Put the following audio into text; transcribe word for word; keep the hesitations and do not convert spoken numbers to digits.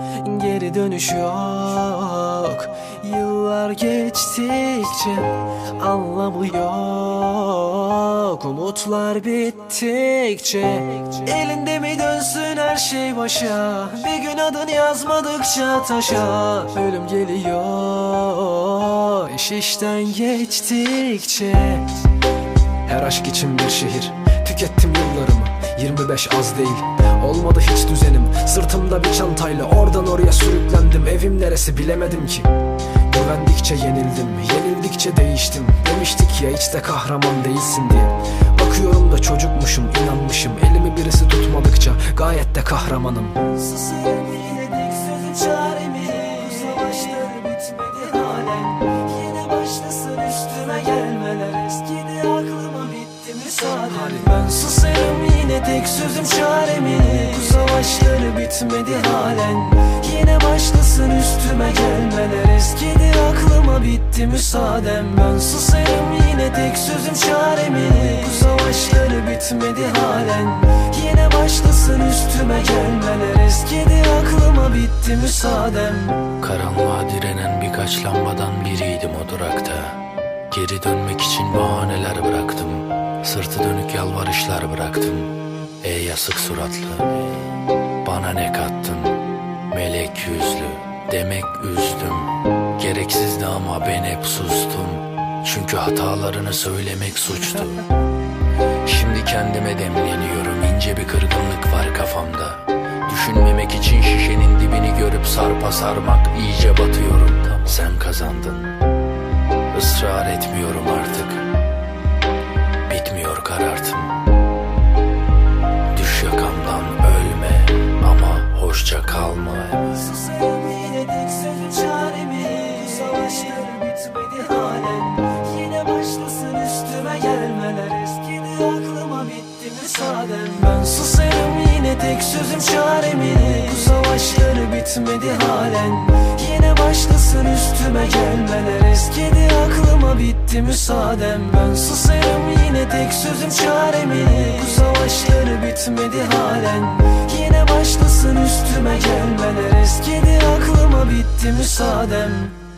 geri dönüş yok. Yıllar geçtikçe anlamı yok. Umutlar bittikçe elinde mi dönsün her şey başa? Bir gün adını yazmadıkça taşa. Ölüm geliyor iş işten geçtikçe. Her aşk için bir şehir, tükettim yıllarımı. Yirmi beş az değil, olmadı hiç düzenim. Sırtımda bir çantayla oradan oraya sürüklendim. Evim neresi bilemedim ki. Güvendikçe yenildim, yenildikçe değiştim. Demiştik ya hiç de kahraman değilsin diye. Bakıyorum da çocukmuşum, inanmışım. Elimi birisi tutmadıkça gayet de kahramanım. Susarım yine tek sözün çaremi. Bu savaşlar bitmedi halen. Yine başlasın üstüme gelmeler. Eskidi aklıma bitti müsaade. Ben susarım yine tek sözüm çaremi. Bu savaşlar bitmedi halen. Yine başlasın üstüme gelmeler. Eskidi aklıma bitti müsaadem. Ben susarım yine tek sözüm çaremi. Bu savaşlar bitmedi halen. Yine başlasın üstüme gelmeler. Eskidi aklıma bitti müsaadem. Karanlığa direnen birkaç lambadan biriydim o durakta. Geri dönmek için bahaneler bıraktım. Sırtı dönük yalvarışlar bıraktım. Ey yasık suratlı, bana ne kattın? Melek yüzlü, demek üzdüm. Gereksizdi ama ben hep sustum. Çünkü hatalarını söylemek suçtu. Şimdi kendime demleniyorum. İnce bir kırgınlık var kafamda. Düşünmemek için şişenin dibini görüp sarpa sarmak iyice batıyorum. Sen kazandın. Israr etmiyorum artık. Bitmiyor karartım. Düş yakamdan ölme ama hoşça kalma. Susarım yine tek sözün çaremi. Bu savaşlar bitmedi halen. Yine başlasın üstüme gelmeler. Eskidi aklıma bitti müsaaden. Ben susarım yine tek sözüm çaremi. Bu savaşlar bitmedi halen. Yine başlasın üstüme gelmeler. Eskidi aklıma bitti müsaadem. Ben susarım yine tek sözüm çaremi. Bu savaşlar bitmedi halen. Yine başlasın üstüme gelmeler. Eskidi aklıma bitti müsaadem.